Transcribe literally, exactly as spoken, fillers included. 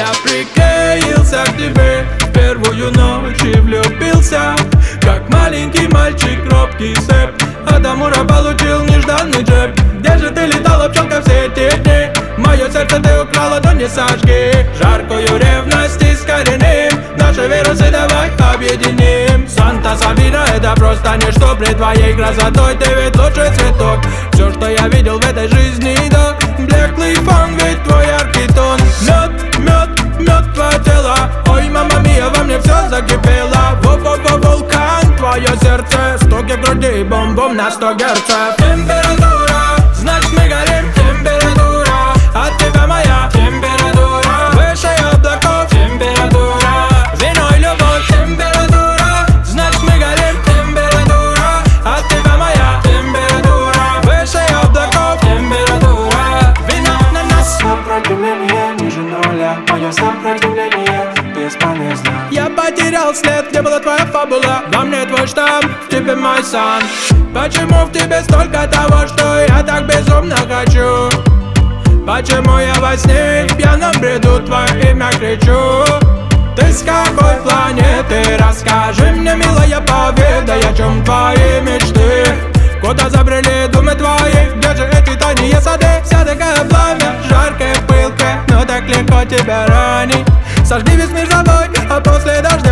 Я приклеился к тебе в первую ночь и влюбился, как маленький мальчик, робкий сэп. От Амура получил нежданный джеб. Где же ты летала, пчелка, все эти дни? Мое сердце ты украла, но не сожги. Жаркую ревность искореним, наши вирусы давай объединим. Санта-Сабина — это просто ничто пред твоей красотой. Ты ведь лучший цветок, все, что я видел в этой жизни, да. Блеклый фон, ведь твой яркий тон. Мед, мед, мед твое тело. Ой, мама мия, во мне все закипело. Во-во-во, вулкан, твое сердце. Стуки в груди, бом-бом на сто герцев. Температура, значит мы горим. Температура, от тебя моя температура. Выше облаков температура, вино и любовь. Температура, значит мы горим. Температура, от тебя моя температура. Выше облаков температура, вино на нас. Сопротивление ниже нуля, мое сопротивление бесполезно. Я потерял след, где была твоя фабула. Во мне твой штамп, в тебе мой сан. Почему в тебе столько того, что я так безумно хочу? Почему я во сне в пьяном бреду твое имя кричу? Ты с какой планеты? Расскажи мне, милая, поведай, о чем твои мечты. Куда забрели думы твои? Где же эти тайные сады? Вся такая пламя, жаркая, пылкая, но так легко тебя ранить. Сожги весь мир собой, а после дождя